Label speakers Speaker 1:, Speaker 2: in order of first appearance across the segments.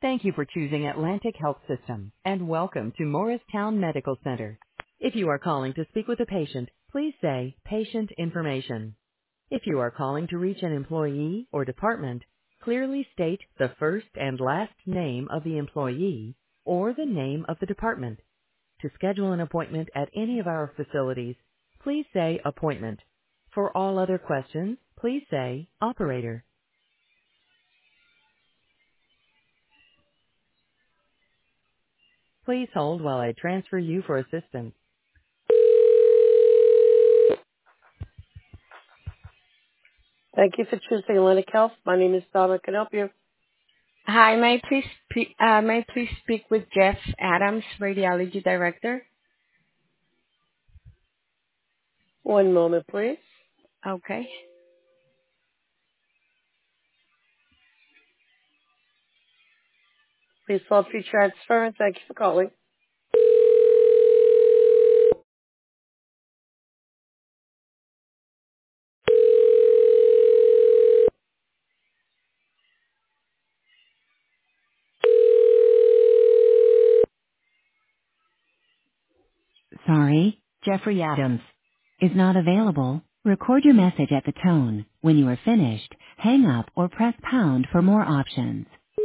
Speaker 1: Thank you for choosing Atlantic Health System, and welcome to Morristown Medical Center. If you are calling to speak with a patient, please say patient information. If you are calling to reach an employee or department, clearly state the first and last name of the employee or the name of the department. To schedule an appointment at any of our facilities, please say appointment. For all other questions, please say operator. Please hold while I transfer you for assistance. Thank you for choosing Atlantic Health. My name is Donna. Can I help you?
Speaker 2: Hi, may I please speak with Jeff Adams, Radiology Director?
Speaker 1: One moment, please.
Speaker 2: Okay.
Speaker 1: Please hold for your transfer, and thank you for calling. Sorry, Jeffrey Adams is not available. Record your message at the tone. When you are finished, hang up or press pound for more options.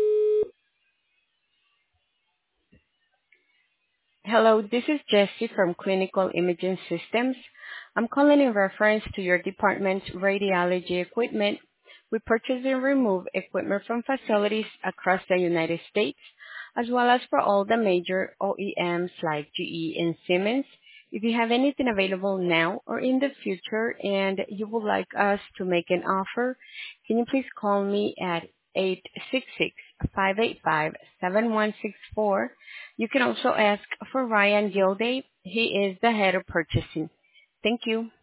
Speaker 2: Hello, this is Jessie from Clinical Imaging Systems. I'm calling in reference to your department's radiology equipment. We purchase and remove equipment from facilities across the United States, as well as for all the major OEMs like GE and Siemens. If you have anything available now or in the future and you would like us to make an offer, can you please call me at 866-585-7164. You can also ask for Ryan Gilday. He is the head of purchasing. Thank you.